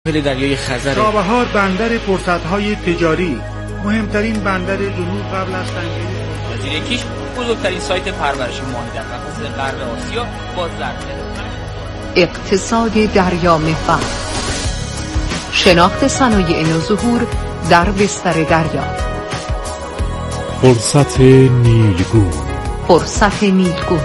دریای خزر چابهار بندر فرصت‌های تجاری، مهمترین بندر جنوب قبل از تنگه جزیره کیش، بزرگترین سایت پرورش ماهی در قفس غرب آسیا با ظرفیت اقتصاد دریا محور، شناخت صنایع نوظهور در بستر دریا. فرصت نیلگون. فرصت نیلگون.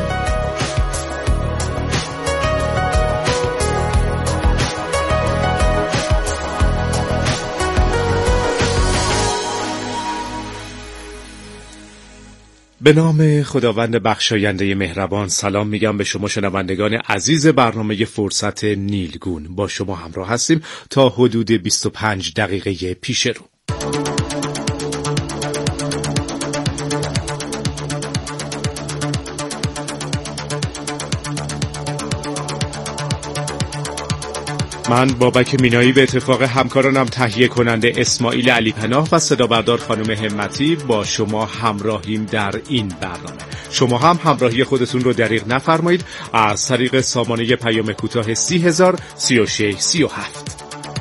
به نام خداوند بخشاینده مهربان، سلام میگم به شما شنوندگان عزیز برنامه فرصت نیلگون. با شما همراه هستیم تا حدود 25 دقیقه پیش رو. من بابک مینایی به اتفاق همکارانم تهیه کننده اسماعیل علی پناه و صدا بردار خانم همتی با شما همراهیم در این برنامه. شما هم همراهی خودتون رو دریغ نفرمایید از طریق سامانه پیام کوتاه 30,000 36 37.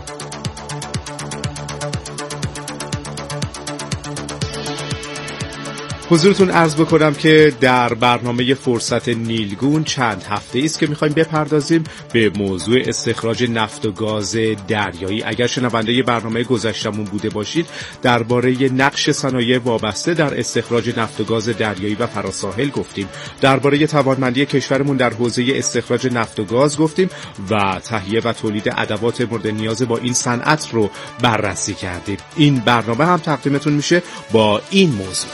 حضورتون عرض بکنم که در برنامه فرصت نیلگون چند هفته است که میخوایم بپردازیم به موضوع استخراج نفت و گاز دریایی. اگر شنونده برنامه گذشتمون بوده باشید، درباره نقش صنایع وابسته در استخراج نفت و گاز دریایی و فراساحل گفتیم، درباره توانمندی کشورمون در حوزه استخراج نفت و گاز گفتیم و تهیه و تولید ادوات مورد نیاز با این صنعت رو بررسی کردیم. این برنامه هم تقدیمتون میشه با این موضوع: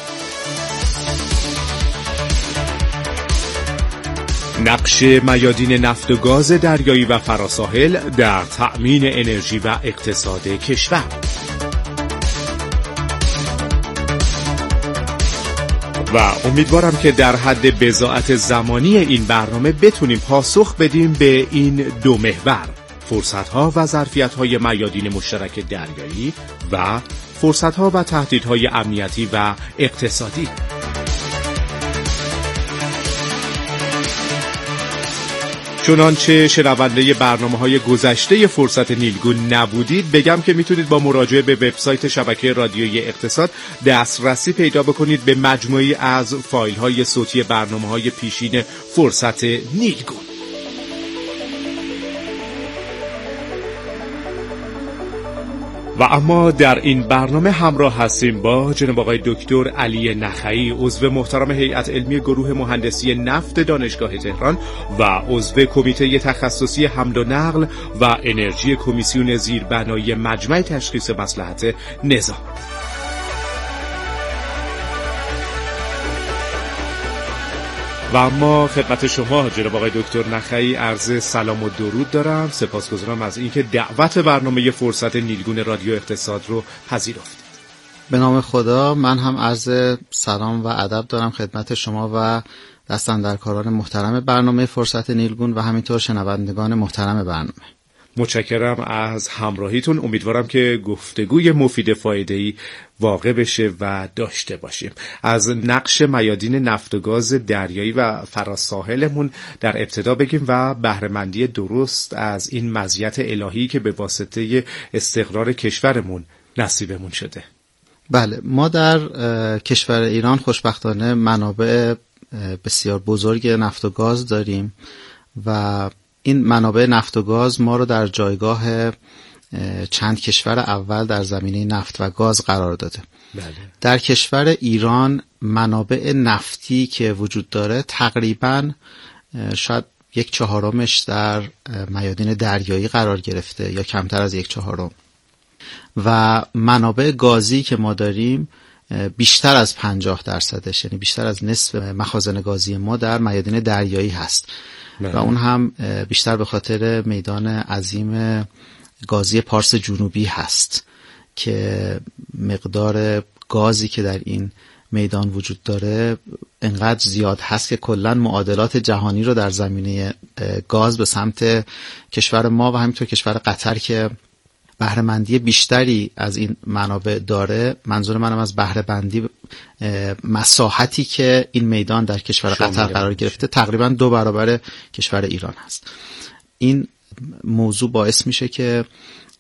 نقش میادین نفت و گاز دریایی و فراساحل در تأمین انرژی و اقتصاد کشور. و امیدوارم که در حد بضاعت زمانی این برنامه بتونیم پاسخ بدیم به این دو محور: فرصت‌ها و ظرفیت‌های میادین مشترک دریایی و فرصت‌ها و تهدیدهای امنیتی و اقتصادی. چنانچه شنونده برنامه‌های گذشته فرصت نیلگون نبودید، بگم که میتونید با مراجعه به وبسایت شبکه رادیویی اقتصاد دسترسی پیدا بکنید به مجموعی از فایل‌های صوتی برنامه‌های پیشین فرصت نیلگون. و اما در این برنامه همراه هستیم با جناب آقای دکتر علی نخعی، عضو محترم هیئت علمی گروه مهندسی نفت دانشگاه تهران و عضو کمیته تخصصی حمل و نقل و انرژی کمیسیون زیربنایی مجمع تشخیص مصلحت نظام. و اما خدمت شما جناب آقای دکتر نخعی عرض سلام و درود دارم. سپاسگزارم از اینکه دعوت برنامه فرصت نیلگون رادیو اقتصاد رو پذیرفتید. به نام خدا، من هم عرض سلام و ادب دارم خدمت شما و دستاندرکاران محترم برنامه فرصت نیلگون و همینطور شنوندگان محترم برنامه. متشکرم از همراهیتون. امیدوارم که گفتگوی مفید فایده‌ای واقع بشه و داشته باشیم. از نقش میادین نفت و گاز دریایی و فراساحلمون در ابتدا بگیم و بهره‌مندی درست از این مزیت الهی که به واسطه استقرار کشورمون نصیبمون شده. بله، ما در کشور ایران خوشبختانه منابع بسیار بزرگ نفت و گاز داریم و این منابع نفت و گاز ما رو در جایگاه چند کشور اول در زمینه نفت و گاز قرار داده. بله. در کشور ایران منابع نفتی که وجود داره تقریباً شاید 1/4 در میادین دریایی قرار گرفته یا کمتر از 1/4 و منابع گازی که ما داریم بیشتر از 50%، یعنی بیشتر از نصف مخازن گازی ما در میادین دریایی هست. و اون هم بیشتر به خاطر میدان عظیم گازی پارس جنوبی هست که مقدار گازی که در این میدان وجود داره انقدر زیاد هست که کلا معادلات جهانی رو در زمینه گاز به سمت کشور ما و همینطور کشور قطر که بهره‌مندی بیشتری از این منابع داره، منظور منم از بهره‌مندی مساحتی که این میدان در کشور قطر قرار گرفته تقریبا 2 برابر کشور ایران هست. این موضوع باعث میشه که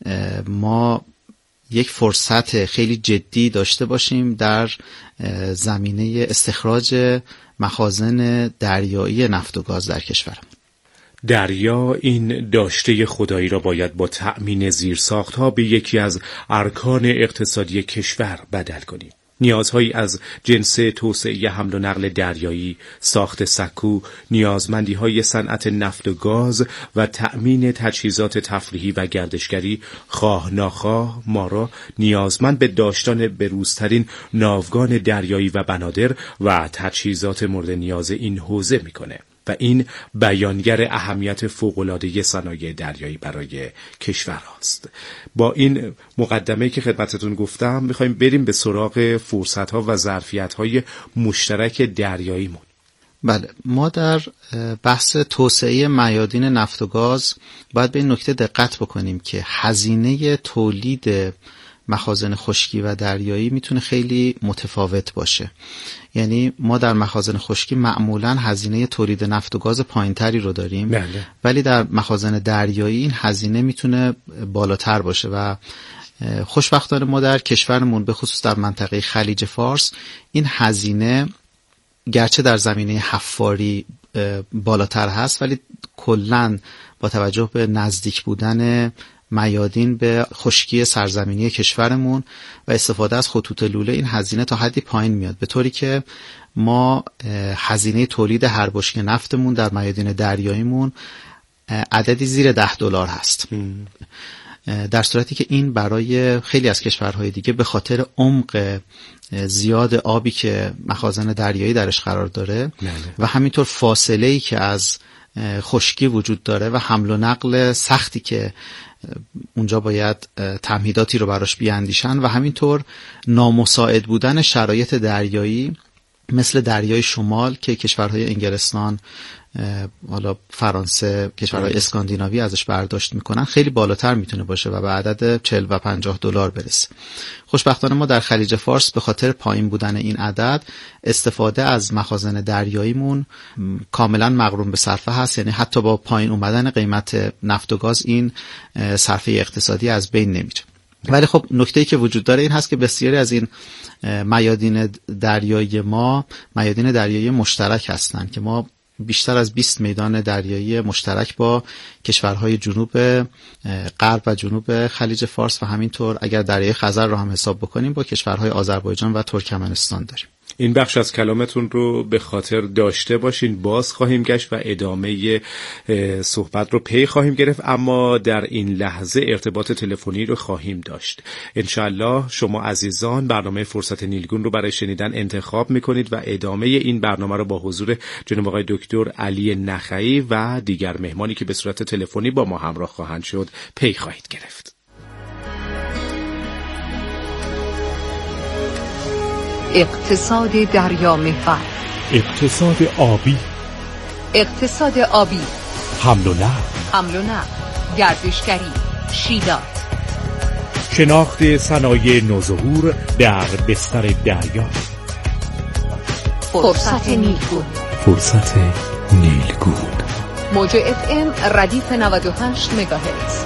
ما یک فرصت خیلی جدی داشته باشیم در زمینه استخراج مخازن دریایی نفت و گاز در کشورمون. دریا این داشته خدایی را باید با تأمین زیرساخت‌ها به یکی از ارکان اقتصادی کشور بدل کنیم. نیازهایی از جنس توسعه حمل و نقل دریایی، ساخت سکو، نیازمندی‌های صنعت نفت و گاز و تأمین تجهیزات تفریحی و گردشگری خواه ناخواه ما را نیازمند به داشتن بروزترین ناوگان دریایی و بنادر و تجهیزات مورد نیاز این حوزه می‌کنه و این بیانگر اهمیت فوق‌العاده صنایع دریایی برای کشور است. با این مقدمه‌ای که خدمتتون گفتم می‌خوایم بریم به سراغ فرصت‌ها و ظرفیت‌های مشترک دریاییمون. بله، ما در بحث توسعه میادین نفت و گاز باید به این نکته دقت بکنیم که هزینه تولید مخازن خشکی و دریایی میتونه خیلی متفاوت باشه. یعنی ما در مخازن خشکی معمولاً هزینه تولید نفت و گاز پایینتری رو داریم، بله. ولی در مخازن دریایی این هزینه میتونه بالاتر باشه و خوشبختانه ما در کشورمون به خصوص در منطقه خلیج فارس این هزینه گرچه در زمینه حفاری بالاتر هست، ولی کلاً با توجه به نزدیک بودن میادین به خشکی سرزمینی کشورمون و استفاده از خطوط لوله این هزینه تا حدی پایین میاد، به طوری که ما هزینه تولید هر بشکه نفتمون در میادین دریاییمون عددی زیر $10 هست. در صورتی که این برای خیلی از کشورهای دیگه به خاطر عمق زیاد آبی که مخازن دریایی درش قرار داره و همینطور فاصله‌ای که از خشکی وجود داره و حمل و نقل سختی که اونجا باید تمهیداتی رو براش بیاندیشن و همینطور نامساعد بودن شرایط دریایی مثل دریای شمال که کشورهای انگلستان، حالا فرانسه، کشورهای اسکاندیناوی ازش برداشت میکنن خیلی بالاتر میتونه باشه و به عدد $40 و $50 برسه. خوشبختانه ما در خلیج فارس به خاطر پایین بودن این عدد استفاده از مخازن دریاییمون کاملا مغروم به صرفه هست، یعنی حتی با پایین اومدن قیمت نفت و گاز این صرفه اقتصادی از بین نمیره. ولی خب نکته‌ای که وجود داره این هست که بسیاری از این میادین دریایی ما میادین دریایی مشترک هستند که ما بیشتر از 20 میدان دریایی مشترک با کشورهای جنوب غرب و جنوب خلیج فارس و همینطور اگر دریای خزر رو هم حساب بکنیم با کشورهای آذربایجان و ترکمنستان داریم. این بخش از کلامتون رو به خاطر داشته باشین، باز خواهیم گشت و ادامه صحبت رو پی خواهیم گرفت، اما در این لحظه ارتباط تلفنی رو خواهیم داشت. انشالله شما عزیزان برنامه فرصت نیلگون رو برای شنیدن انتخاب میکنید و ادامه این برنامه رو با حضور جناب آقای دکتر علی نخعی و دیگر مهمانی که به صورت تلفنی با ما همراه خواهند شد پی خواهید گرفت. اقتصاد دریا محور، اقتصاد آبی، اقتصاد آبی، حمل و نقل، گردشگری، شیلات، شناخت صنایع نوظهور در بستر دریا. فرصت نیلگون، فرصت نیلگون. موج FM ردیف 98 مگاهرتز.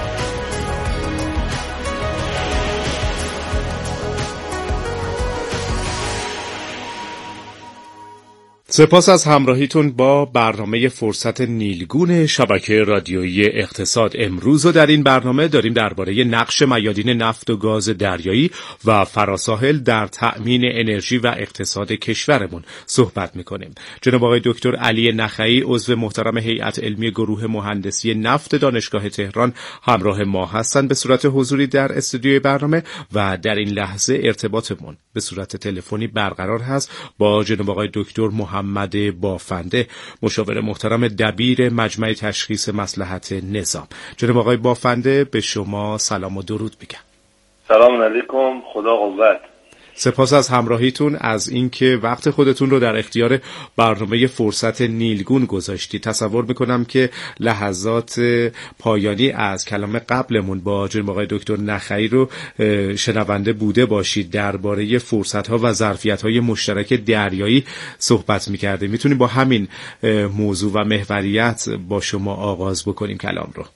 سپاس از همراهیتون با برنامه فرصت نیلگون شبکه رادیویی اقتصاد. امروز و در این برنامه داریم درباره نقش میادین نفت و گاز دریایی و فراساحل در تأمین انرژی و اقتصاد کشورمون صحبت میکنیم. جناب آقای دکتر علی نخعی عضو محترم هیئت علمی گروه مهندسی نفت دانشگاه تهران همراه ما هستند به صورت حضوری در استودیوی برنامه و در این لحظه ارتباطمون به صورت تلفنی برقرار هست با جناب آقای دکتر محمد بافنده، مشاور محترم دبیر مجمع تشخیص مصلحت نظام. جناب آقای بافنده به شما سلام و درود میگم. سلام علیکم، خدا قوت. سپاس از همراهیتون، از اینکه وقت خودتون رو در اختیار برنامه فرصت نیلگون گذاشتید. تصور میکنم که لحظات پایانی از کلام قبلمون با جناب آقای دکتر نخعی رو شنونده بوده باشید. درباره فرصت‌ها و ظرفیت‌های مشترک دریایی صحبت می‌کردیم. میتونیم با همین موضوع و محوریت با شما آغاز بکنیم کلام رو؟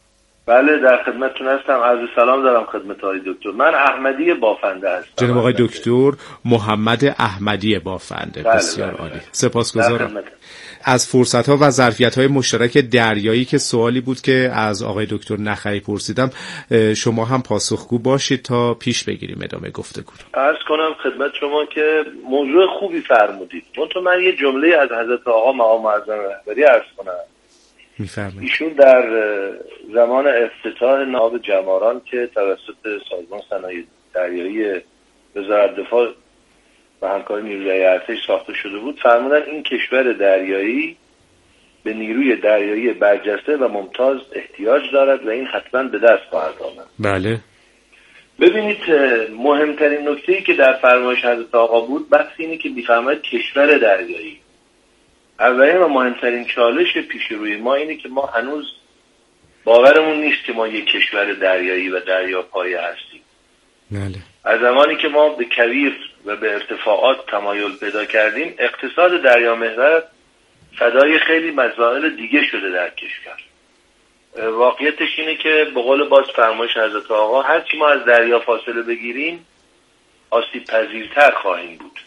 بله در خدمتتون هستم. عرض سلام دارم خدمت آقای دکتر. من احمدی بافنده هستم. جناب آقای دکتر محمد احمدی بافنده. بله بسیار بله. عالی. سپاسگزارم از فرصت‌ها و ظرفیت‌های مشترک دریایی که سوالی بود که از آقای دکتر نخعی پرسیدم شما هم پاسخگو باشید تا پیش بگیریم ادامه گفتگو رو. عرض کنم خدمت شما که موضوع خوبی فرمودید. من یه جمله از حضرت آقا مقام معظم رهبری عرض کنم. می‌فرمایید. ایشون در زمان افتتاح ناو جماران که توسط سازمان صنایع دریایی وزارت دفاع و همکاری نیروی ارتش ساخته شده بود فرمودن این کشور دریایی به نیروی دریایی برجسته و ممتاز احتیاج دارد و این حتما به دست خواهد آمد. بله. ببینید مهمترین نکته‌ای که در فرمایش حضرت آقا بود بحث اینه که می‌فرماید کشور دریایی. اولین و مهمترین چالش پیش روی ما اینه که ما هنوز باورمون نیست که ما یک کشور دریایی و دریاپایه هستیم. بله. از زمانی که ما به کویر و به ارتفاعات تمایل پیدا کردیم اقتصاد دریامحور فدای خیلی مسائل دیگه شده در کشور. واقعیتش اینه که به قول باز فرمایش حضرت آقا هرچی ما از دریا فاصله بگیریم آسیب پذیرتر خواهیم بود.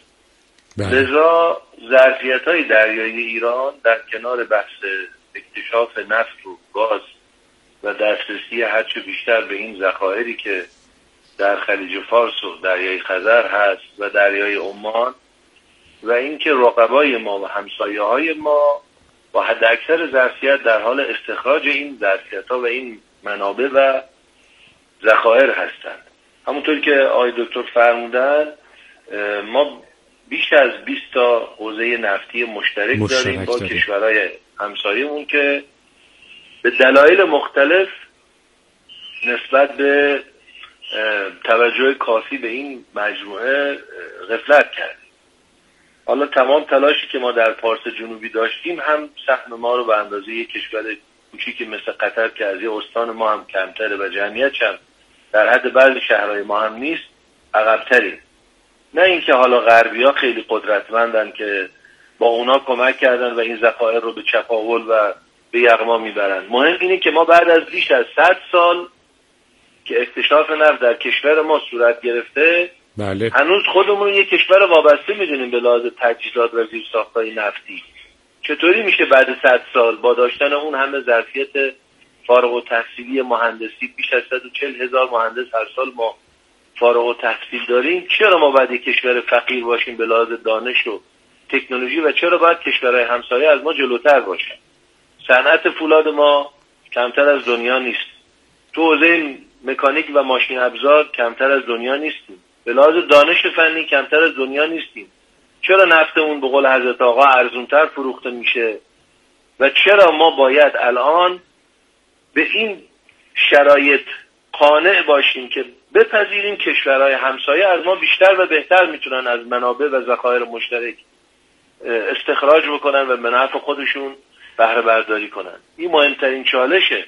لذا ظرفیت‌های دریایی ایران در کنار بحث اکتشاف نفت و گاز و دسترسی هرچه بیشتر به این ذخایری که در خلیج فارس و دریای خزر هست و دریای عمان و اینکه رقبای ما و همسایه‌های ما با حد اکثر ظرفیت در حال استخراج این ظرفیت‌ها و این منابع و ذخایر هستند. همونطور که آقای دکتر فرمودن ما بیش از 20 تا حوزه نفتی مشترک داریم با کشورهای همسایه‌مون که به دلایل مختلف نسبت به توجه کافی به این مجموعه غفلت کردیم. حالا تمام تلاشی که ما در پارس جنوبی داشتیم هم سهم ما رو به اندازه یک کشور کوچیکی مثل قطر که از یه استان ما هم کمتره و جمعیتش هم در حد بعضی شهرهای ما هم نیست عقب‌تریم. نه اینکه حالا غربی‌ها خیلی قدرتمندن که با اونا کمک کردن و این ذخایر رو به چپاول و به یغما میبرن. مهم اینه که ما بعد از بیش از 100 سال که اکتشاف نفت در کشور ما صورت گرفته بله. هنوز خودمون یک کشور وابسته میدونیم به لحاظ تجهیزات و زیرساخت‌های نفتی. چطوری میشه بعد 100 سال با داشتن اون همه ظرفیت فارغ التحصیلی مهندسی بیش از 140,000 مهندس هر سال ما فارغ التحصیل داریم، چرا ما باید یک کشور فقیر باشیم به لحاظ دانش و تکنولوژی و چرا باید کشورهای همسایه از ما جلوتر باشن؟ صنعت فولاد ما کمتر از دنیا نیست. تو حوزه مکانیک و ماشین ابزار کمتر از دنیا نیستیم. به لحاظ دانش فنی کمتر از دنیا نیستیم. چرا نفتمون به قول حضرت آقا ارزونتر فروخته میشه و چرا ما باید الان به این شرایط قانع باشیم که بپذیریم کشورهای همسایه از ما بیشتر و بهتر میتونن از منابع و ذخایر مشترک استخراج بکنن و به نفع خودشون بهره برداری کنن. این مهمترین چالشه.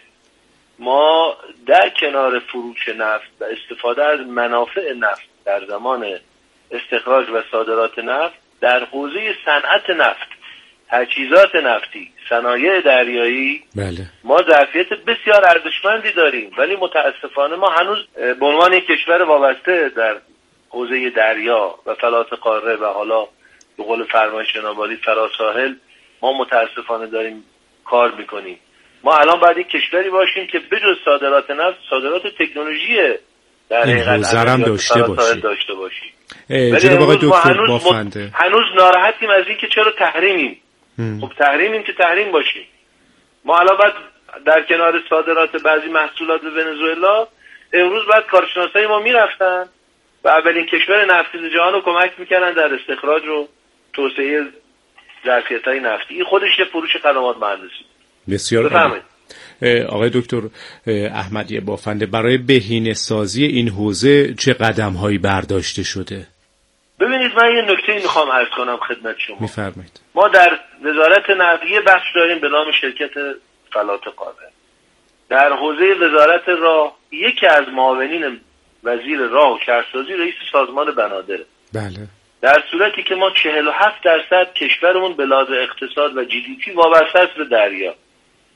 ما در کنار فروش نفت و استفاده از منافع نفت در زمان استخراج و صادرات نفت در حوزه صنعت نفت، تجهیزات نفتی، صنایع دریایی بله. ما ظرفیت بسیار ارزشمندی داریم، ولی متاسفانه ما هنوز به عنوان یک کشور وابسته در حوزه دریا و فلات قاره و حالا به قول فرمایش جناب عالی فراساحل ما متاسفانه داریم کار میکنیم. ما الان باید یک کشوری باشیم که بجز صادرات نفت صادرات تکنولوژی در حقیقت داشته باشیم. جناب آقای دکتر بافنده هنوز ناراحتیم از این که چرا تحریمیم. خب تحریمیم که تحریم باشیم. ما الان باید در کنار صادرات بعضی محصولات به ونزوئلا امروز بعد کارشناسای ما میرفتن و اولین کشور نفتی جهان رو کمک میکنن در استخراج و توسعه ظرفیت‌های نفتی. این خودش یه فروش خدمات مهندسی. بسیار عالی. آقای دکتر احمدی بافنده برای بهینه‌سازی این حوزه چه قدم‌هایی برداشته شده؟ ببینید من یه نکته میخوام عرض کنم خدمت شما. میفرمایید. ما در وزارت نفت بخش داریم به نام شرکت فلات قاره. در حوزه وزارت راه یکی از معاونین وزیر راه و شهرسازی رئیس سازمان بنادره. بله. در صورتی که ما 47% کشورمون به لحاظ اقتصاد و جی دی پی وابسته است به دریا.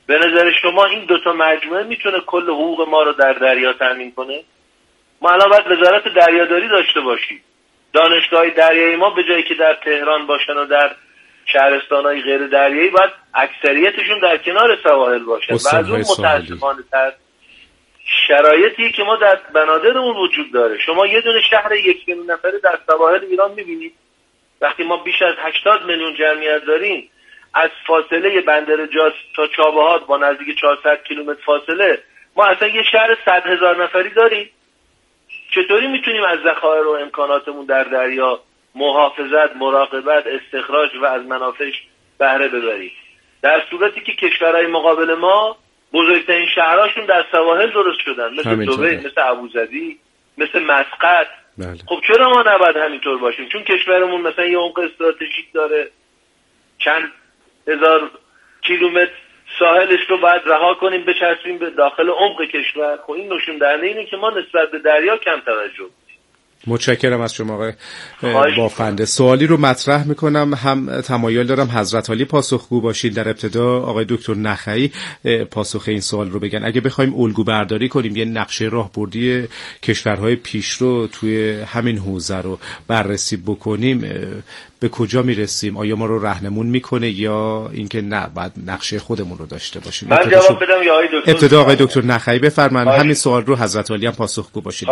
به نظر شما این دوتا مجموعه میتونه کل حقوق ما رو در دریا تامین کنه؟ ما الان باید وزارت دریاداری داشته باشیم. دانشگاه دریایی ما به جایی که در تهران باشن و در شهرستان‌های غیر دریایی باید اکثریتشون در کنار سواحل باشن. و از اون متاسفانه تر شرایطی که ما در بنادرمون وجود داره. شما یه دونه شهر 1 میلیون نفره در سواحل ایران میبینید. وقتی ما بیش از 80 میلیون جمعیت داریم، از فاصله بندر جاس تا چابهار با نزدیک 400 کیلومتر فاصله ما اصلا یه شهر 100,000 نفری داریم. چطوری میتونیم از ذخایر و امکاناتمون در دریا محافظت، مراقبت، استخراج و از منافعش بهره ببریم؟ در صورتی که کشورهای مقابل ما بزرگترین شهرهاشون در سواحل درست شدن، مثل دبی، مثل ابوظبی، مثل مسقط. بله. خب چرا ما نباید همینطور باشیم؟ چون کشورمون مثلا یه عمق استراتژیک داره، چند هزار کیلومتر ساحلش رو باید رها کنیم بچسبیم به داخل عمق کشور. خب این نشون دهنده اینه که ما نسبت به دریا کم توجه. متشکرم از شما آقای بافنده. سوالی رو مطرح میکنم، هم تمایل دارم حضرت عالی پاسخگو باشین. در ابتدا آقای دکتر نخعی پاسخ این سوال رو بگن. اگه بخوایم الگو برداری کنیم، یه نقشه راهبردی کشورهای پیشرو توی همین حوزه رو بررسی بکنیم، به کجا میرسیم؟ آیا ما رو راهنمون میکنه یا اینکه نه باید نقشه خودمون رو داشته باشیم؟ من جواب بدم یا آقای دکتر؟ ابتدا آقای دکتر نخعی بفرمایید. همین سوال رو حضرت عالی هم پاسخگو باشید.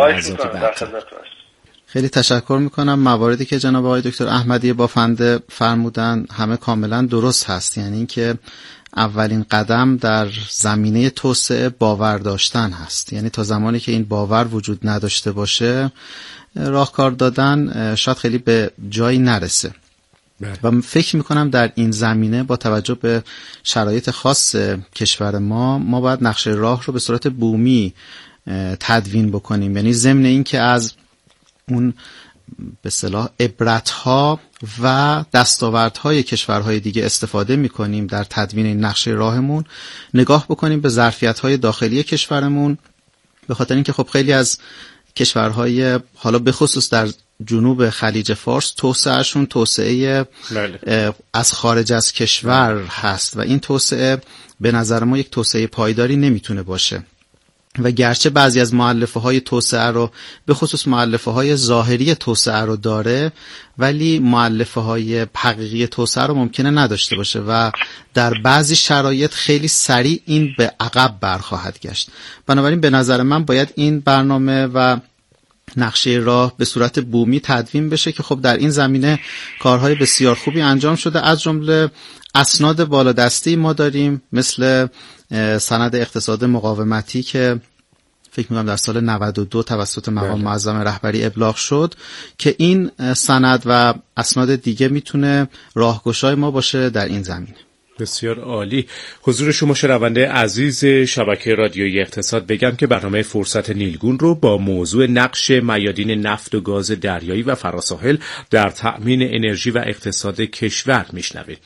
خیلی تشکر میکنم. مواردی که جناب آقای دکتر احمدی بافنده فرمودن همه کاملا درست هست. یعنی اینکه اولین قدم در زمینه توسعه باور داشتن هست. یعنی تا زمانی که این باور وجود نداشته باشه، راهکار دادن شاید خیلی به جایی نرسه. و فکر میکنم در این زمینه با توجه به شرایط خاص کشور ما باید نقشه راه رو به صورت بومی تدوین بکنیم. یعنی ضمن این که از اون به اصطلاح عبرت‌ها و دستاوردهای کشورهای دیگه استفاده می‌کنیم در تدوین این نقشه راهمون، نگاه بکنیم به ظرفیت‌های داخلی کشورمون، به خاطر اینکه خب خیلی از کشورهای حالا به خصوص در جنوب خلیج فارس توسعهشون توسعه از خارج از کشور هست و این توسعه به نظر ما یک توسعه پایداری نمیتونه باشه. و گرچه بعضی از مؤلفه‌های توسعه رو به خصوص مؤلفه‌های ظاهری توسعه رو داره، ولی مؤلفه‌های حقیقی توسعه رو ممکنه نداشته باشه و در بعضی شرایط خیلی سریع این به عقب برخواهد گشت. بنابراین به نظر من باید این برنامه و نقشه راه به صورت بومی تدوین بشه که خب در این زمینه کارهای بسیار خوبی انجام شده. از جمله اسناد بالادستی ما داریم، مثل سند اقتصاد مقاومتی که فکر می‌کنم در سال 92 توسط مقام معظم رهبری ابلاغ شد، که این سند و اسناد دیگه میتونه راهگشای ما باشه در این زمینه. بسیار عالی. حضور شما شنونده عزیز شبکه رادیویی اقتصاد، بگم که برنامه فرصت نیلگون رو با موضوع نقش میادین نفت و گاز دریایی و فراساحل در تأمین انرژی و اقتصاد کشور میشنوید.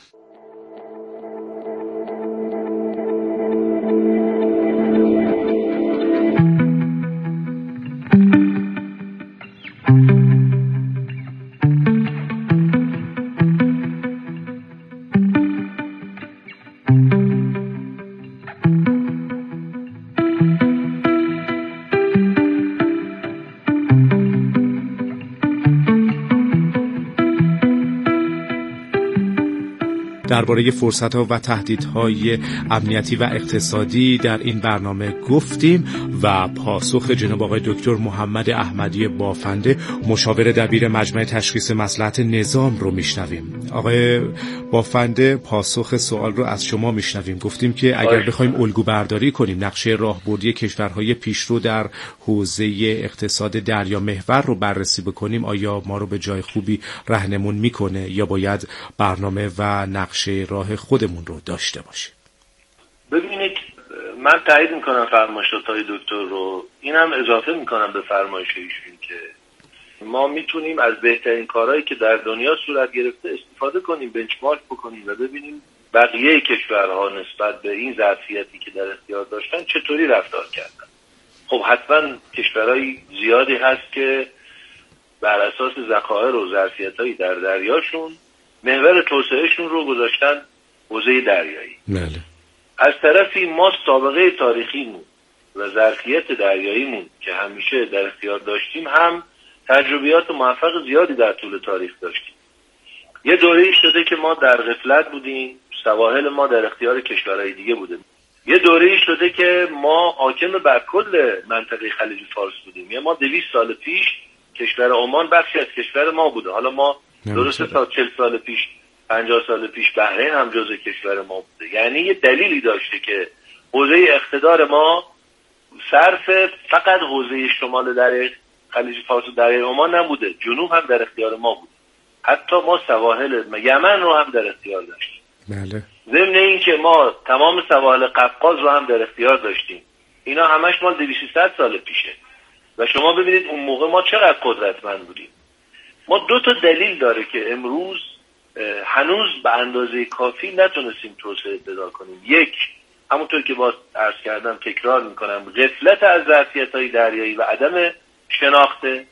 درباره فرصت‌ها و تهدیدهای امنیتی و اقتصادی در این برنامه گفتیم و پاسخ جناب آقای دکتر محمد احمدی بافنده، مشاور دبیر مجمع تشخیص مصلحت نظام رو میشنویم. آقای بافنده، پاسخ سوال رو از شما میشنویم. گفتیم که اگر بخوایم الگو برداری کنیم، نقشه راهبردی کشورهای پیشرو در حوزه اقتصاد دریا محور رو بررسی بکنیم، آیا ما رو به جای خوبی راهنمون میکنه یا باید برنامه و نقشه راه خودمون رو داشته باشیم؟ ببینید، من تایید میکنم فرمایشات‌های دکتر رو، اینم اضافه میکنم به فرمایش ایشون که ما میتونیم از بهترین کارهایی که در دنیا صورت گرفته استفاده کنیم، بنچمارک بکنیم و ببینیم بقیه کشورها نسبت به این ظرفیتی که در اختیار داشتن چطوری رفتار کردن. خب حتما کشورهای زیادی هست که بر اساس ذخایر و ظرفیت‌های در دریاشون محور توسعهشون رو گذاشتن حوزه دریایی. بله. از طرفی ما سابقه تاریخیمون و ظرفیت دریاییمون که همیشه در اختیار داشتیم هم تجربیات موفق زیادی در طول تاریخ داشتیم. یه دوره‌ای شده که ما در غفلت بودیم، سواحل ما در اختیار کشورهای دیگه بوده. یه دوره‌ای شده که ما حاکم بر کل منطقه خلیج فارس بودیم. یه ما 200 سال پیش کشور عمان بخشی از کشور ما بوده. حالا ما درسته تا 40 سال پیش 50 سال پیش بحرین هم جزء کشور ما بوده. یعنی یه دلیلی داشته که حوزه اقتدار ما صرف فقط حوزه شمال دریای خلیج فارس و دریای عمان نبوده، جنوب هم در اختیار ما بود. حتی ما سواحل یمن رو هم در اختیار داشتیم. بله. ضمن این که ما تمام سواحل قفقاز رو هم در اختیار داشتیم. اینا همش مال 200 سال پیشه و شما ببینید اون موقع ما چقدر قدرتمند بودیم. ما 2 تا دلیل داره که امروز هنوز به اندازه کافی نتونستیم توسعه پیدا کنیم. یک، همونطور که باز عرض کردم تکرار میکنم، غفلت از ظرفیت‌های دریایی و عدم شناخته.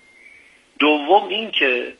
دوم این که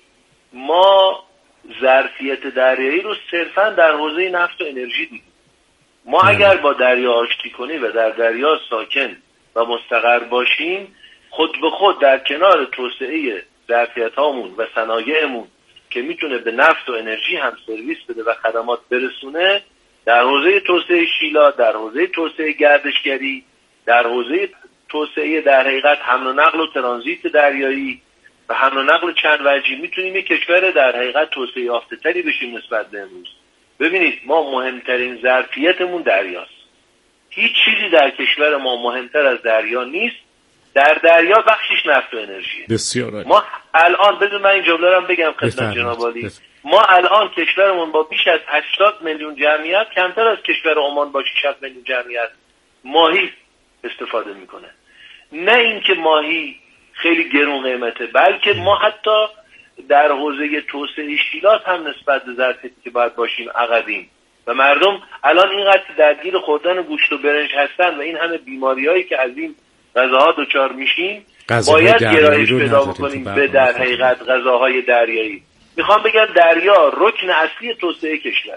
ما ظرفیت دریایی رو صرفاً در حوزه نفت و انرژی دیدیم. ما اگر با دریا آشتی کنیم و در دریا ساکن و مستقر باشیم، خود به خود در کنار توسعه ظرفیت‌هامون و صنایعمون که میتونه به نفت و انرژی هم سرویس بده و خدمات برسونه، در حوزه توسعه شیلا، در حوزه توسعه گردشگری، در حوزه توسعه در حقیقت حمل و نقل و ترانزیت دریایی و حمل و نقل چند وجهی میتونیم یک کشور در حقیقت توسعه یافته‌تری بشیم نسبت به امروز. ببینید ما مهمترین ظرفیتمون دریاست. هیچ چیزی در کشور ما مهمتر از دریا نیست. در دریا بخشش نفت و انرژیه. بسیار. ما الان بدون من این جمله رو بگم خدمت جناب عالی، ما الان کشورمون با بیش از 80 میلیون جمعیت کمتر از کشور عمان با 6 میلیون جمعیت ماهی استفاده میکنه. نه اینکه ماهی خیلی گرون قیمته، بلکه ما حتی در حوزه توسعه شیلات هم نسبت به ظرفیتی که باید باشیم عقبیم و مردم الان اینقدر درگیر خوردن گوشت و برنج هستن و این همه بیماریایی که از این غذاها دچار میشیم باید گرایش پیدا بکنیم به در حقیقت غذاهای دریایی. میخوام بگم دریا رکن اصلی توسعه کشور.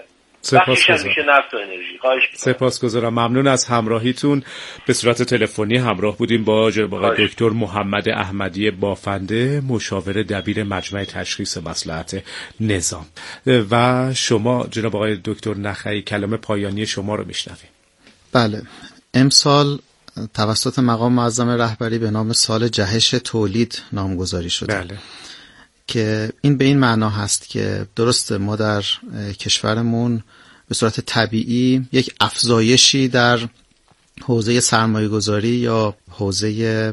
سپاسگزارم. ممنون از همراهیتون. به صورت تلفنی همراه بودیم با جناب آقای دکتر محمد احمدی بافنده، مشاور دبیر مجمع تشخیص مصلحت نظام. و شما جناب آقای دکتر نخعی کلام پایانی شما رو میشنویم. بله، امسال توسط مقام معظم رهبری به نام سال جهش تولید نامگذاری شده. بله. که این به این معنا هست که درسته ما در کشورمون به صورت طبیعی یک افزایشی در حوزه سرمایه‌گذاری یا حوزه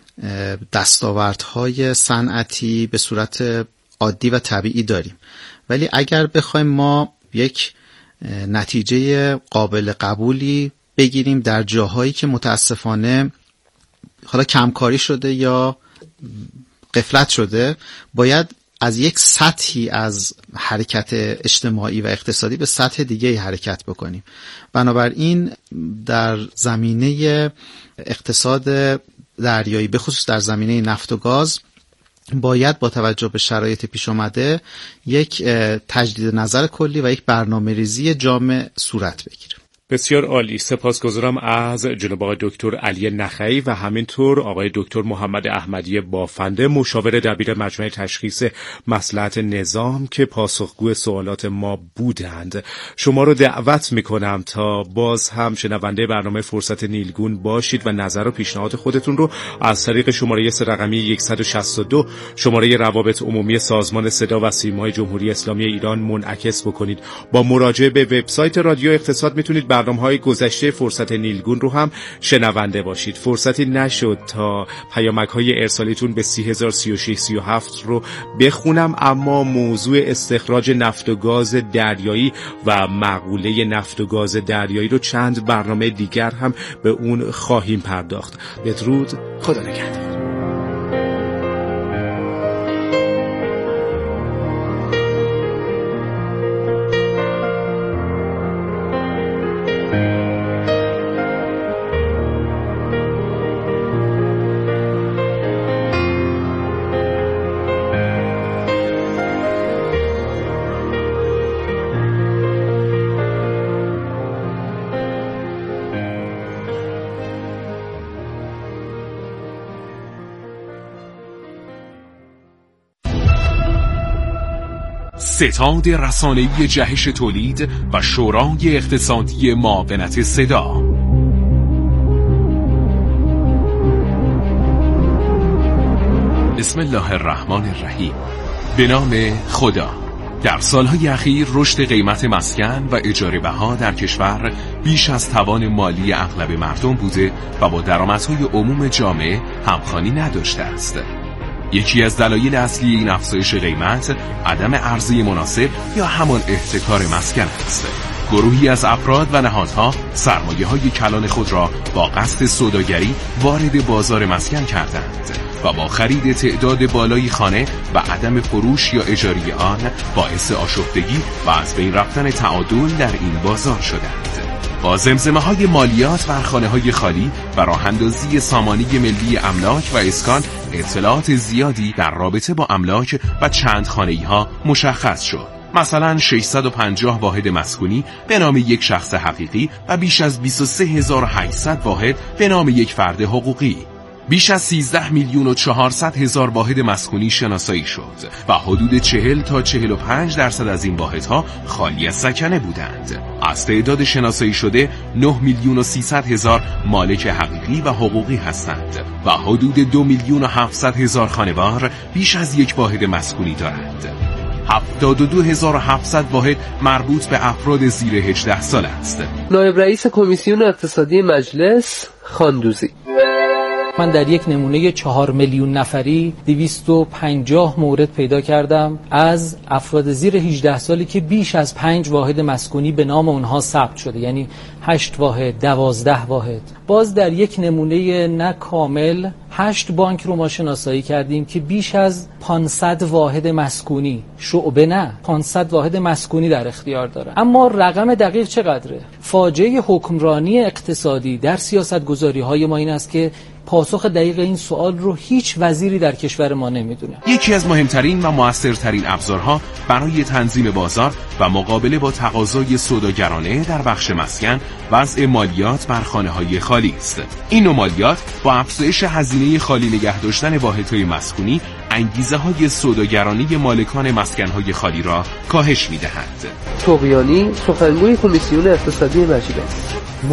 دستاوردهای صنعتی به صورت عادی و طبیعی داریم، ولی اگر بخوایم ما یک نتیجه قابل قبولی بگیریم در جاهایی که متاسفانه حالا کمکاری شده یا غفلت شده، باید از یک سطحی از حرکت اجتماعی و اقتصادی به سطح دیگه حرکت بکنیم. بنابراین در زمینه اقتصاد دریایی به خصوص در زمینه نفت و گاز باید با توجه به شرایط پیش آمده یک تجدید نظر کلی و یک برنامه‌ریزی جامع صورت بگیره. بسیار عالی. سپاسگزارم از جناب آقای دکتر علی نخعی و همینطور آقای دکتر محمد احمدی بافنده، مشاور دبیر مجمع تشخیص مصلحت نظام که پاسخگو سوالات ما بودند. شما رو دعوت میکنم تا باز هم شنونده برنامه فرصت نیلگون باشید و نظر و پیشنهاد خودتون رو از طریق شماره رقمی 162 شماره روابط عمومی سازمان صدا و سیمای جمهوری اسلامی ایران منعکس بکنید. با مراجعه به وبسایت رادیو اقتصاد میتونید برنامه‌های گذشته فرصت نیلگون رو هم شنونده باشید. فرصتی نشد تا پیامک‌های ارسالیتون به 303637 رو بخونم، اما موضوع استخراج نفت و گاز دریایی و مقوله نفت و گاز دریایی رو چند برنامه دیگر هم به اون خواهیم پرداخت. بدرود، خدا نگهدار. ستاد رسانه‌ای جهش تولید و شورای اقتصادی معاونت صدا. بسم الله الرحمن الرحیم. به نام خدا. در سالهای اخیر رشد قیمت مسکن و اجاره بها در کشور بیش از توان مالی اغلب مردم بوده و با درآمدهای عموم جامعه همخوانی نداشته است. یکی از دلایل اصلی این افزایش قیمت عدم عرضه مناسب یا همان احتکار مسکن است. گروهی از افراد و نهادها سرمایه‌های کلان خود را با قصد سوداگری وارد بازار مسکن کردند و با خرید تعداد بالای خانه و عدم فروش یا اجاره آن باعث آشفتگی و از بین رفتن تعادل در این بازار شدند. با زمزمه‌های مالیات بر خانه‌های خالی و راه‌اندازی سامانه ملی املاک و اسکان اطلاعات زیادی در رابطه با املاک و چند خانه‌ای‌ها مشخص شد. مثلا 650 واحد مسکونی به نام یک شخص حقیقی و بیش از 23800 واحد به نام یک فرد حقوقی. بیش از 13,400,000 واحد مسکونی شناسایی شد و حدود 40 تا 45% از این واحدها خالی از سکنه بودند. از تعداد شناسایی شده 9,300,000 مالک حقیقی و حقوقی هستند و حدود 2,700,000 خانوار بیش از یک واحد مسکونی دارند. 72,700 واحد مربوط به افراد زیر 18 سال است. نایب رئیس کمیسیون اقتصادی مجلس خاندوزی: من در یک نمونه 4 میلیون نفری 250 مورد پیدا کردم از افراد زیر 18 سالی که بیش از 5 واحد مسکونی به نام اونها ثبت شده، یعنی 8 واحد، 12 واحد. باز در یک نمونه نه کامل 8 بانک رو ما شناسایی کردیم که بیش از 500 واحد مسکونی، شعبه نه، 500 واحد مسکونی در اختیار داره. اما رقم دقیق چقدره؟ فاجعه حکمرانی اقتصادی در سیاست‌گذاری‌های ما این است که پاسخ دقیق این سوال رو هیچ وزیری در کشور ما نمیدونه. یکی از مهمترین و مؤثرترین ابزارها برای تنظیم بازار و مقابله با تقاضای سوداگرانه در بخش مسکن وضع مالیات بر خانه‌های خالی است. این نوع مالیات با افزایش هزینه خالی نگه داشتن واحدهای مسکونی انگیزه‌های سوداگرانه مالکان مسکن‌های خالی را کاهش می‌دهند. طغیانی، سخنگوی کمیسیون اقتصادی مجلس: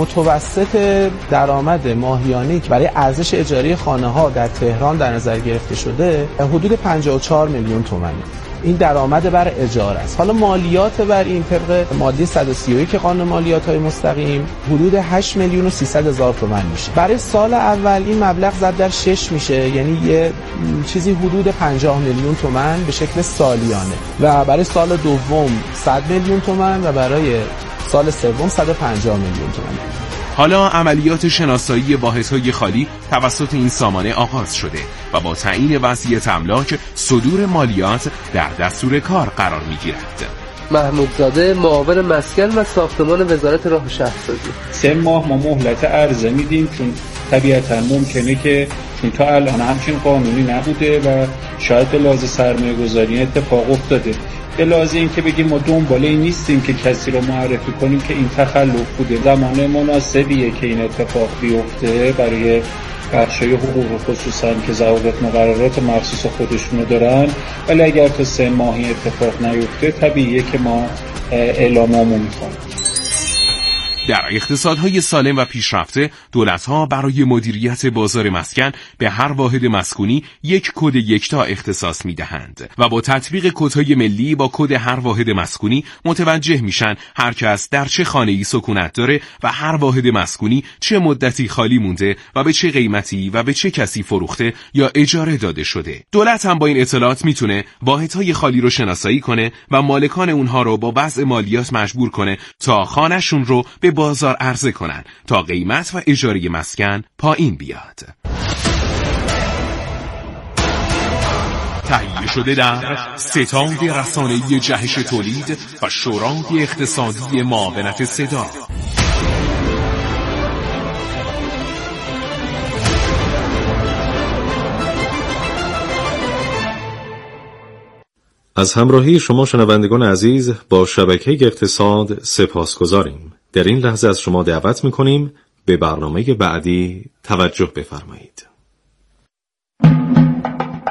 متوسط درآمد ماهیانه‌ای که برای ارزش اجاره خانه‌ها در تهران در نظر گرفته شده حدود 54 میلیون تومانه. این درآمد بر اجاره است. حالا مالیات بر این طبق ماده 131 قانون مالیات‌های مستقیم حدود 8,300,000 تومان میشه. برای سال اول این مبلغ ضرب در 6 میشه، یعنی یه چیزی حدود 50 میلیون تومان به شکل سالیانه و برای سال دوم 100 میلیون تومان و برای سال سوم 150 میلیون تومان. حالا عملیات شناسایی واحدهای خالی توسط این سامانه آغاز شده و با تعیین وضعیت املاک صدور مالیات در دستور کار قرار می‌گیرد. محمودزاده، معاون مسکن و ساختمان وزارت راه و شهرسازی: 3 ماه ما مهلت عرضه میدیم، چون طبیعتاً ممکنه که چون تا الان همچین قانونی نبوده و شاید به لحاظ سرمایه‌گذاری اتفاق افتاده. به لحاظ این که بگیم ما دنبال این نیستیم که کسی رو معرفی کنیم که این تخلف بوده. زمان مناسبیه که این اتفاق بیفته برای بخشای حقوق خصوصا که ضوابط مقررات مخصوص خودشونو دارن، ولی اگر تا 3 ماهی اتفاق نیفته طبیعیه که ما اعلاممون میکنیم. در اقتصادهای سالم و پیشرفته دولت‌ها برای مدیریت بازار مسکن به هر واحد مسکونی یک کد یکتا اختصاص می‌دهند و با تطبیق کدهای ملی با کد هر واحد مسکونی متوجه میشن هر کس در چه خانه‌ای سکونت داره و هر واحد مسکونی چه مدتی خالی مونده و به چه قیمتی و به چه کسی فروخته یا اجاره داده شده. دولت هم با این اطلاعات میتونه واحدهای خالی رو شناسایی کنه و مالکان اونها رو با وضع مالیات مجبور کنه تا خانه‌شون رو به بازار عرضه کنن تا قیمت و اجاره مسکن پایین بیاد. تهیه شده در ستاد رسانه‌ای جهش تولید و شورای اقتصادی معاونت صدا. از همراهی شما شنوندگان عزیز با شبکه اقتصاد سپاسگزاریم. در این لحظه از شما دعوت می‌کنیم به برنامه بعدی توجه بفرمایید.